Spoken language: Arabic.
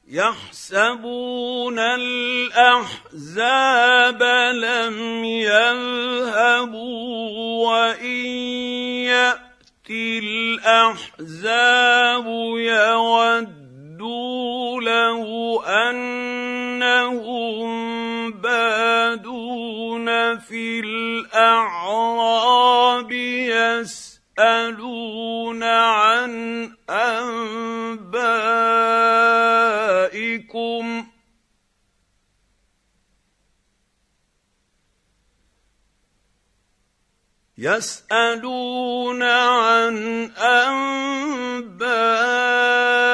يحسبون الأحزاب لم يذهبوا وإن يأتي الأحزاب يودوا لو أنهم بادون في الأعراب يسألون عن أنبائكم يسألون عن أنبائكم